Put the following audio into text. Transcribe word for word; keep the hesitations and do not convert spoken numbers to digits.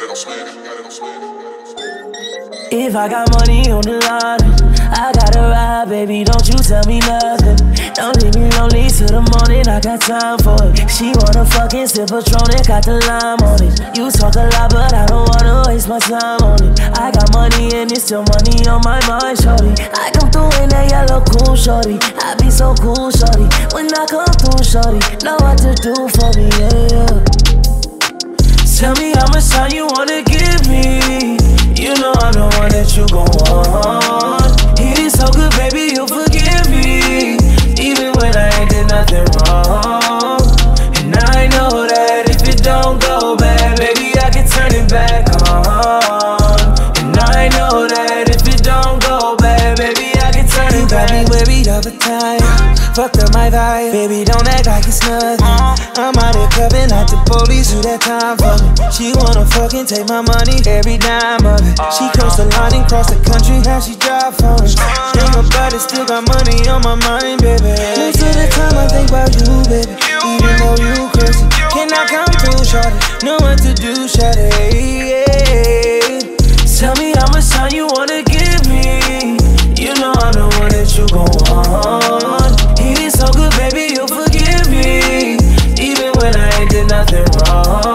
If I got money on the line, I gotta ride, baby, don't you tell me nothing. Don't leave me lonely till the morning, I got time for it. She wanna fucking sip Patron and got the lime on it. You talk a lot, but I don't wanna waste my time on it. I got money and it's still money on my mind, shorty. I come through in that yellow cool, shorty. I be so cool, shorty. When I come through, shorty, know what to do for me, yeah, yeah. Tell me how much time you wanna give me. You know I'm the one that you gon' want. It is so good, baby, you'll forgive me, even when I ain't did nothing wrong. And I know that if it don't go bad, baby, I can turn it back on. And I know that if it don't go bad, baby, I can turn it back. You got me worried all the time, fucked up my vibe, baby, don't act like it's nothing. I'm out here clubbing like the police, who that time for me. She wanna fucking take my money, every dime of it. She crossed the line and crossed the country, how she drive for me. Think about it, still got money on my mind, baby. Most of the time I think about you, baby, even though you crazy. Can I come through, shawty? Know what to do, shawty, yeah. Tell me how much time you wanna give me. You know I'm the one that you gon' want. It is so good, baby, you'll forgive me, even when I ain't did nothing wrong.